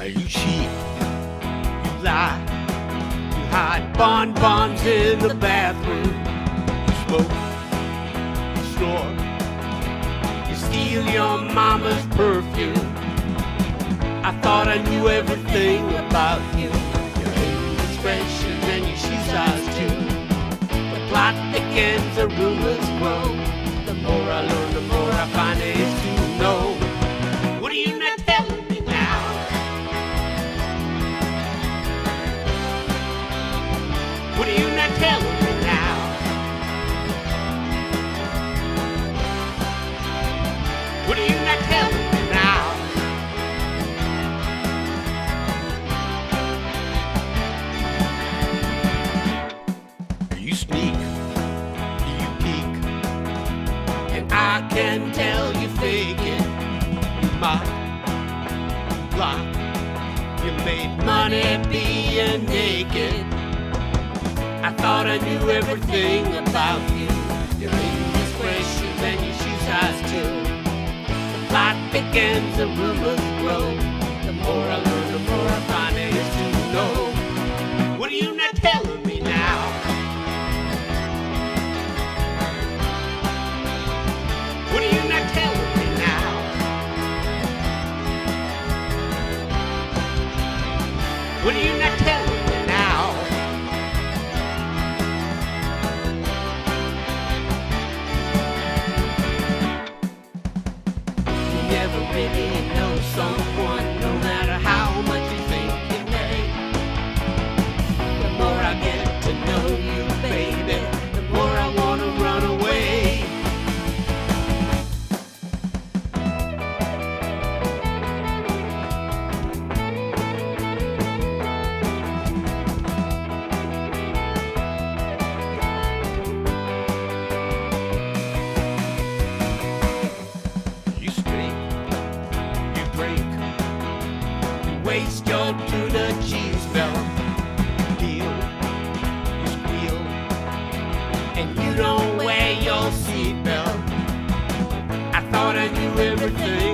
You cheat, you lie, you hide bonbons in the bathroom. You smoke, you snore, you steal your mama's perfume. I thought I knew everything about you, your indiscretions and your shoe size too. The plot thickens, the rumors grow. The more I learn, the more I find there is to know. What are you not telling me now? What are you not telling me now? What are you not telling me now? You sneak, you peek, and I can tell you fake it. You mock, block, you made money being naked. I thought I knew everything about you, your indiscretions and your shoe size too. The plot thickens, the rumors grow. The more I learn, the more I find there is to know. What are you not telling me now? What are you not telling me now? What are you not telling me now? You never really know someone, no matter how much you think you may. The more I get to know you, baby, the more I wanna run away. You scream, you break, you waste your tuna cheese belt. You deal, you squeal, and you don't wear your seatbelt. I thought I knew everything